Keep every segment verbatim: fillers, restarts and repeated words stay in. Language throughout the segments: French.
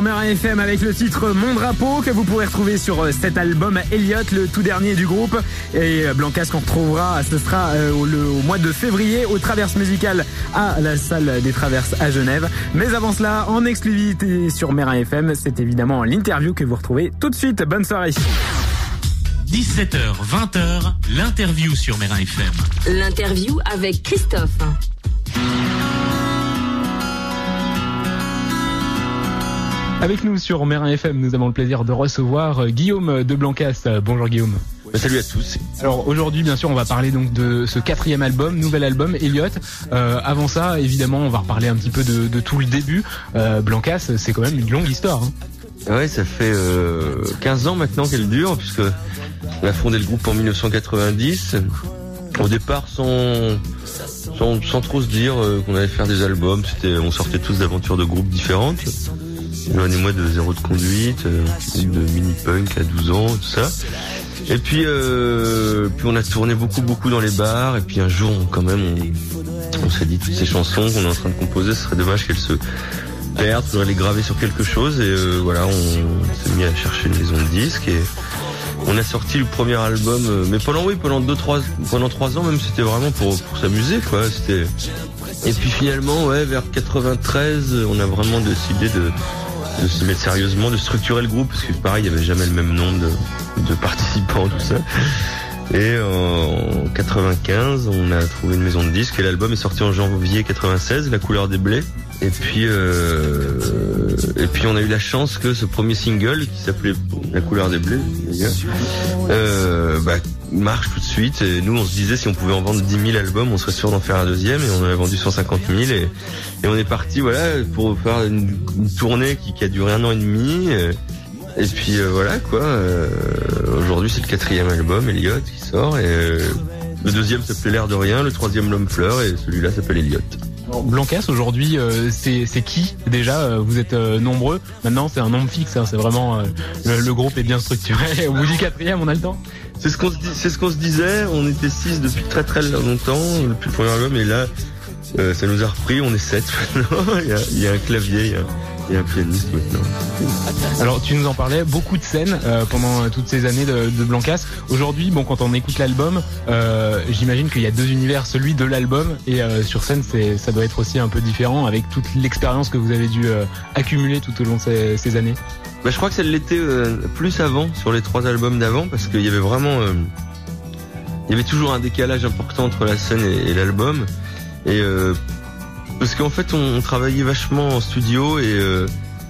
Mera F M avec le titre Mon Drapeau que vous pourrez retrouver sur cet album Elliot, le tout dernier du groupe. Et Blancas qu'on retrouvera, ce sera au, le, au mois de février au Traverses Musicales à la salle des Traverses à Genève. Mais avant cela, en exclusivité sur Mera F M, c'est évidemment l'interview que vous retrouvez tout de suite. Bonne soirée. dix-sept heures, vingt heures, l'interview sur Mera F M. L'interview avec Christophe. Avec nous sur Mera F M, nous avons le plaisir de recevoir Guillaume de Blancas. Bonjour Guillaume. Salut à tous. Alors aujourd'hui, bien sûr, on va parler donc de ce quatrième album, nouvel album, Elliot. Euh, avant ça, évidemment, on va reparler un petit peu de, de tout le début. Euh, Blancas, c'est quand même une longue histoire. Hein. Ouais, ça fait euh, quinze ans maintenant qu'elle dure, puisque on a fondé le groupe en dix-neuf cent quatre-vingt-dix. Au départ, sans sans, sans trop se dire euh, qu'on allait faire des albums, c'était, on sortait tous d'aventures de groupes différentes. Johan et moi de Zéro de Conduite, euh, de mini-punk à douze ans, tout ça. Et puis, euh, puis on a tourné beaucoup, beaucoup dans les bars. Et puis un jour, on, quand même, on, on s'est dit toutes ces chansons qu'on est en train de composer, ce serait dommage qu'elles se perdent, il faudrait les graver sur quelque chose. Et euh, voilà, on, on s'est mis à chercher une maison de disques et on a sorti le premier album. Euh, mais pendant, oui, pendant deux, trois, pendant trois ans même, c'était vraiment pour, pour s'amuser, quoi. C'était. Et puis finalement, ouais, vers quatre-vingt-treize, on a vraiment décidé de de se mettre sérieusement, de structurer le groupe, parce que pareil, il n'y avait jamais le même nombre de, de participants, tout ça. Et en quatre-vingt-quinze, on a trouvé une maison de disques et l'album est sorti en janvier quatre-vingt-seize, La couleur des blés. Et puis, euh, et puis on a eu la chance que ce premier single, qui s'appelait La couleur des blés, d'ailleurs, euh, bah, marche tout de suite. Et nous, on se disait, si on pouvait en vendre dix mille albums, on serait sûr d'en faire un deuxième. Et on en a vendu cent cinquante mille. Et, et on est parti, voilà, pour faire une, une tournée qui, qui a duré un an et demi. Et, et puis euh, voilà, quoi. Euh, aujourd'hui, c'est le quatrième album, Elliot, qui sort. Et euh, le deuxième s'appelait L'air de rien, le troisième L'homme fleur, et celui-là s'appelle Elliot. Blancas, aujourd'hui, euh, c'est, c'est qui déjà euh, Vous êtes euh, nombreux. Maintenant, c'est un nombre fixe. Hein, c'est vraiment euh, le, le groupe est bien structuré. Au bout du quatrième, on a le temps. C'est ce qu'on se, c'est ce qu'on se disait. On était six depuis très très longtemps, depuis le premier album, et là, euh, ça nous a repris. On est sept maintenant. il, y a, il y a un clavier, il y a, il y a un pianiste maintenant. Alors, tu nous en parlais, beaucoup de scènes euh, pendant toutes ces années de, de Blancas. Aujourd'hui, bon, quand on écoute l'album, euh, j'imagine qu'il y a deux univers, celui de l'album et euh, sur scène, c'est, ça doit être aussi un peu différent avec toute l'expérience que vous avez dû euh, accumuler tout au long de ces, ces années. Bah, je crois que ça l'était euh, plus avant, sur les trois albums d'avant, parce qu'il y avait vraiment, euh, il y avait toujours un décalage important entre la scène et, et l'album, et euh, parce qu'en fait, on, on travaillait vachement en studio et, euh,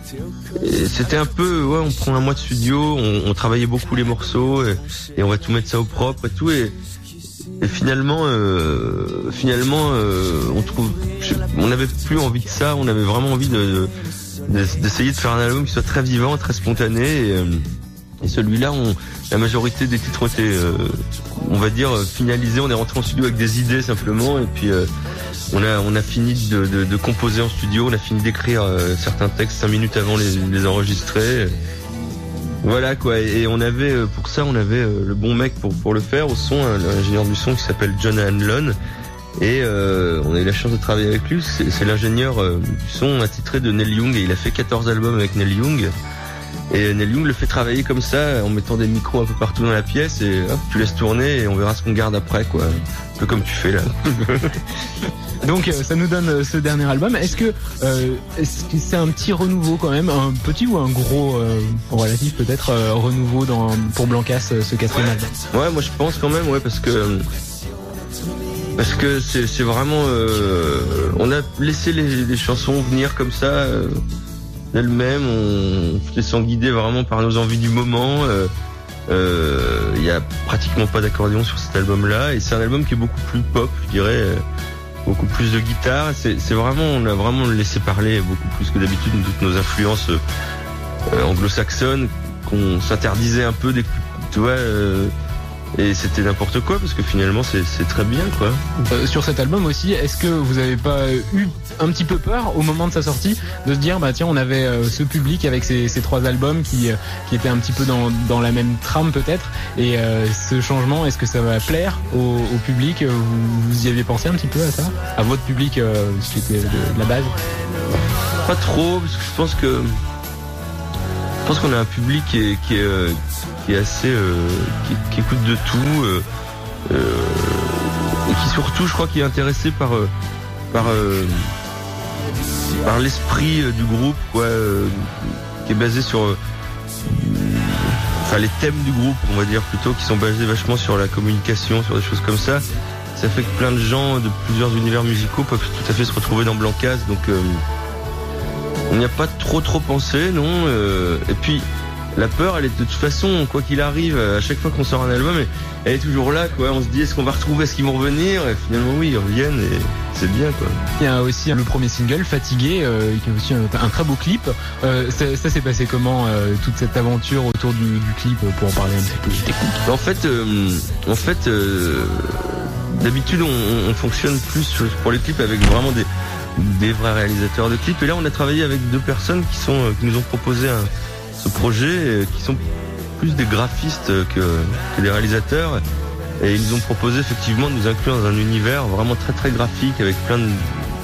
et c'était un peu, ouais, on prend un mois de studio, on, on travaillait beaucoup les morceaux et, et on va tout mettre ça au propre et tout, et, et finalement, euh, finalement, euh, on trouve, on n'avait plus envie de ça, on avait vraiment envie de, de d'essayer de faire un album qui soit très vivant, très spontané, et, et celui-là, on, la majorité des titres ont été, euh, on va dire, finalisés. On est rentré en studio avec des idées simplement, et puis euh, on a on a fini de, de, de composer en studio, on a fini d'écrire euh, certains textes cinq minutes avant les, les enregistrer. Voilà quoi, et on avait pour ça, on avait le bon mec pour pour le faire au son, l'ingénieur du son qui s'appelle John Hanlon. Et euh, on a eu la chance de travailler avec lui. C'est, c'est l'ingénieur euh, du son attitré de Neil Young, et il a fait quatorze albums avec Neil Young. Et Neil Young le fait travailler comme ça, en mettant des micros un peu partout dans la pièce, et hop, tu laisses tourner et on verra ce qu'on garde après, quoi. Un peu comme tu fais là. Donc ça nous donne ce dernier album. Est-ce que, euh, est-ce que c'est un petit renouveau quand même, un petit ou un gros, euh, relatif peut-être, euh, renouveau dans, pour Blancas, ce quatrième album? Ouais, moi je pense quand même, ouais, parce que parce que c'est, c'est vraiment, euh, on a laissé les, les chansons venir comme ça. Euh, d'elles-mêmes, on se laissant guider vraiment par nos envies du moment. Euh, euh, y a pratiquement pas d'accordéon sur cet album-là, et c'est un album qui est beaucoup plus pop, je dirais, euh, beaucoup plus de guitare. C'est, c'est vraiment, on a vraiment laissé parler beaucoup plus que d'habitude toutes nos influences euh, anglo-saxonnes qu'on s'interdisait un peu d'écouter, tu vois. Euh, Et c'était n'importe quoi, parce que finalement c'est, c'est très bien, quoi. Euh, sur cet album aussi, est-ce que vous avez pas eu un petit peu peur au moment de sa sortie de se dire bah tiens, on avait euh, ce public avec ces, ces trois albums qui euh, qui étaient un petit peu dans dans la même trame peut-être, et euh, ce changement, est-ce que ça va plaire au, au public? Vous, vous y avez pensé un petit peu à ça, à votre public euh, qui était de, de la base? Pas trop, parce que je pense que pense qu'on a un public qui est, qui est, euh, qui est assez, euh, qui, qui écoute de tout, euh, euh, et qui surtout, je crois, qui est intéressé par, euh, par, euh, par l'esprit euh, du groupe, quoi, euh, qui est basé sur, euh, enfin les thèmes du groupe, on va dire plutôt, qui sont basés vachement sur la communication, sur des choses comme ça. Ça fait que plein de gens de plusieurs univers musicaux peuvent tout à fait se retrouver dans Blancas, donc euh, on n'y a pas trop trop pensé, non. Euh, et puis la peur, elle est de toute façon, quoi qu'il arrive, à chaque fois qu'on sort un album, elle est toujours là, quoi. On se dit, est-ce qu'on va retrouver, est-ce qu'ils vont revenir? Et finalement, oui, ils reviennent et c'est bien, quoi. Il y a aussi le premier single, Fatigué, euh, qui est aussi un, un très beau clip. Euh, ça, ça s'est passé comment, euh, toute cette aventure autour du, du clip, pour en parler un petit peu technique? En fait, euh, en fait, euh, d'habitude, on, on fonctionne plus pour les clips avec vraiment des des vrais réalisateurs de clips. Et là, on a travaillé avec deux personnes qui sont qui nous ont proposé un, ce projet, qui sont plus des graphistes que, que des réalisateurs. Et ils nous ont proposé effectivement de nous inclure dans un univers vraiment très très graphique, avec plein de, de,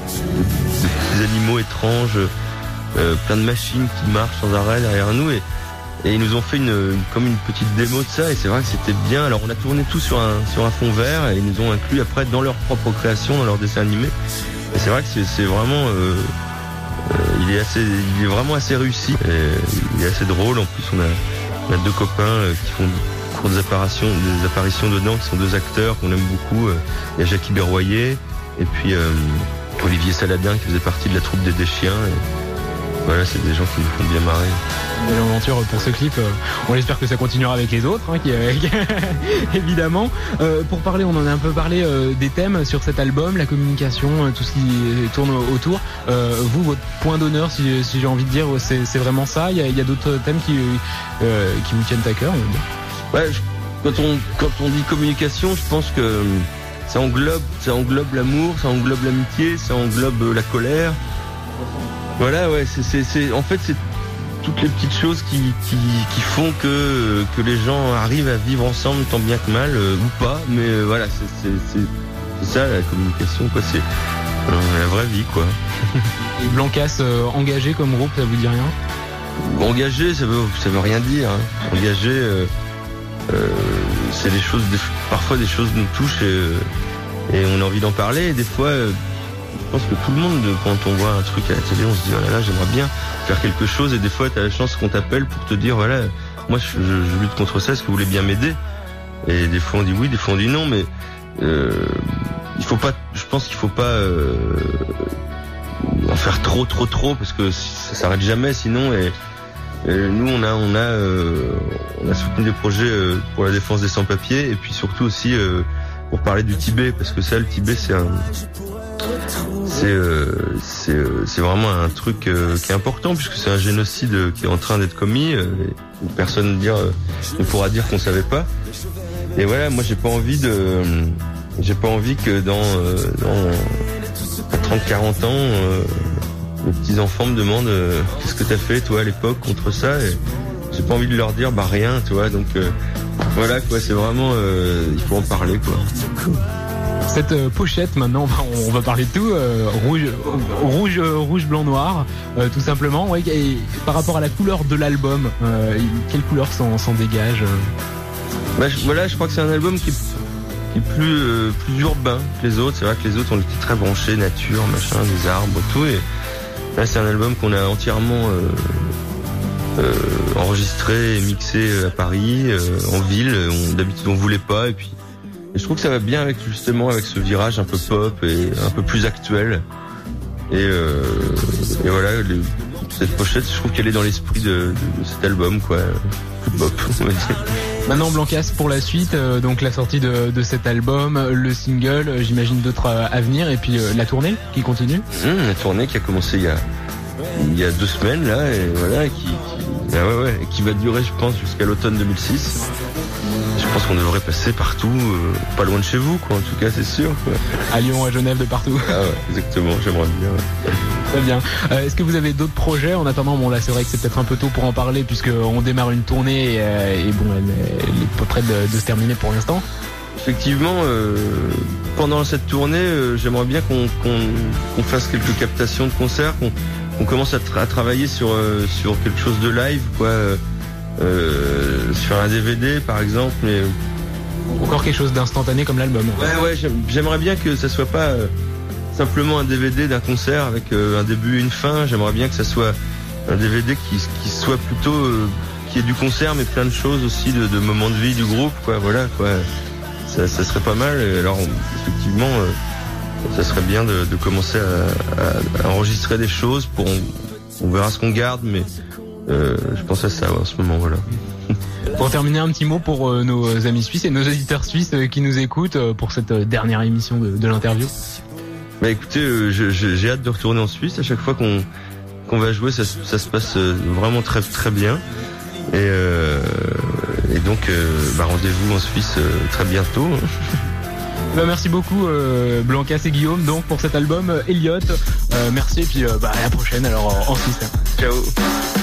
de petits animaux étranges, euh, plein de machines qui marchent sans arrêt derrière nous. Et, et ils nous ont fait une, une comme une petite démo de ça. Et c'est vrai que c'était bien. Alors on a tourné tout sur un sur un fond vert et ils nous ont inclus après dans leur propre création, dans leur dessin animé. Et c'est vrai que c'est, c'est vraiment, euh, euh, il est assez, il est vraiment assez réussi. Et il est assez drôle. En plus, on a, on a deux copains euh, qui font des courtes apparitions, des apparitions dedans, qui sont deux acteurs qu'on aime beaucoup. Il y a Jackie Berroyer et puis euh, Olivier Saladin qui faisait partie de la troupe des Deschiens. Et voilà, c'est des gens qui nous font bien marrer. Belle aventure pour ce clip. On espère que ça continuera avec les autres, hein, qui, euh, évidemment. Euh, pour parler, on en a un peu parlé euh, des thèmes sur cet album, la communication, euh, tout ce qui tourne autour. Euh, vous, votre point d'honneur, si, si j'ai envie de dire, c'est, c'est vraiment ça. Il y a, il y a d'autres thèmes qui, euh, qui vous tiennent à cœur, on va dire. Ouais, je, quand on quand on dit communication, je pense que ça englobe, ça englobe l'amour, ça englobe l'amitié, ça englobe la colère. Voilà, ouais, c'est c'est, c'est en fait c'est toutes les petites choses qui, qui, qui font que, que les gens arrivent à vivre ensemble tant bien que mal, euh, ou pas, mais euh, voilà, c'est, c'est, c'est, c'est ça la communication, quoi, c'est euh, la vraie vie, quoi. Et Blancas, euh, engagé comme groupe, ça vous dit rien? Engagé, ça veut, ça veut rien dire, hein. Engagé, euh, euh, c'est des choses, des, parfois des choses nous touchent et, et on a envie d'en parler, et des fois, euh, je pense que tout le monde, quand on voit un truc à la télé, on se dit oh là là, j'aimerais bien faire quelque chose, et des fois t'as la chance qu'on t'appelle pour te dire voilà, moi je, je, je lutte contre ça, est-ce que vous voulez bien m'aider? Et des fois on dit oui, des fois on dit non, mais euh, il faut pas, je pense qu'il faut pas euh, en faire trop trop trop, parce que ça s'arrête jamais sinon. Et, et nous on a on a euh, on a soutenu des projets euh, pour la défense des sans-papiers, et puis surtout aussi euh, pour parler du Tibet, parce que ça, le Tibet, c'est un c'est euh, c'est euh, c'est vraiment un truc euh, qui est important, puisque c'est un génocide euh, qui est en train d'être commis, euh, et personne dire euh, ne pourra dire qu'on savait pas. Et voilà, moi j'ai pas envie de j'ai pas envie que dans euh, dans trente quarante ans euh, les petits enfants me demandent euh, qu'est-ce que t'as fait toi à l'époque contre ça, et j'ai pas envie de leur dire bah rien, tu vois. Donc euh, voilà quoi, c'est vraiment euh, il faut en parler, quoi. Cette euh, pochette, maintenant, on va, on va parler de tout. Euh, rouge, rouge, euh, rouge, blanc, noir, euh, tout simplement. Ouais, et par rapport à la couleur de l'album, euh, quelle couleur s'en, s'en dégage? Bah, je, voilà, je crois que c'est un album qui, qui est plus, euh, plus urbain que les autres. C'est vrai que les autres, on était très branchés nature, machin, des arbres, tout. Et là, c'est un album qu'on a entièrement euh, euh, enregistré et mixé à Paris, euh, en ville. On, d'habitude, on voulait pas, et puis. Et je trouve que ça va bien avec justement avec ce virage un peu pop et un peu plus actuel. Et, euh, et voilà, les, cette pochette, je trouve qu'elle est dans l'esprit de, de, de cet album, quoi. Plus pop, on va dire. Maintenant, Blancas, pour la suite, euh, donc la sortie de, de cet album, le single, euh, j'imagine d'autres euh, à venir, et puis euh, la tournée qui continue. Mmh, la tournée qui a commencé il y a il y a deux semaines là, et voilà, et qui, qui, ah ouais, ouais, et qui va durer, je pense, jusqu'à l'automne deux mille six. Je pense qu'on devrait passer partout, euh, pas loin de chez vous, quoi. En tout cas, c'est sûr, quoi. À Lyon, à Genève, de partout. Ah ouais, exactement. J'aimerais bien. Ouais. Très bien. Euh, est-ce que vous avez d'autres projets en attendant? Bon, là, c'est vrai que c'est peut-être un peu tôt pour en parler, puisque on démarre une tournée et, euh, et bon, elle, elle est pas près de, de se terminer pour l'instant. Effectivement, euh, pendant cette tournée, euh, j'aimerais bien qu'on, qu'on, qu'on fasse quelques captations de concerts, qu'on, on commence à, tra- à travailler sur euh, sur quelque chose de live, quoi, euh, euh, sur un D V D par exemple, mais Encore quelque chose d'instantané comme l'album. ouais, ouais, j'aime- j'aimerais bien que ça soit pas euh, simplement un D V D d'un concert avec euh, un début et une fin. J'aimerais bien que ça soit un D V D qui qui soit plutôt euh, qui ait du concert, mais plein de choses aussi, de, de moments de vie du groupe, quoi. Voilà, quoi. Ça, ça serait pas mal. Et alors, on- effectivement, euh, ça serait bien de, de commencer à, à- à enregistrer des choses. Pour, on, on verra ce qu'on garde, mais euh, je pense à ça ouais, en ce moment, voilà. Pour terminer, un petit mot pour euh, nos amis suisses et nos auditeurs suisses euh, qui nous écoutent euh, pour cette euh, dernière émission de, de l'interview. Bah écoutez, euh, je- je- j'ai hâte de retourner en Suisse. À chaque fois qu'on qu'on va jouer, ça, se- ça se passe euh, vraiment très très bien. Et, euh, et donc, euh, bah, rendez-vous en Suisse euh, très bientôt. Bah, merci beaucoup euh, Blancas et Guillaume donc pour cet album euh, Elliott. Euh, merci et puis euh, bah, à la prochaine alors en, en Suisse. Ciao.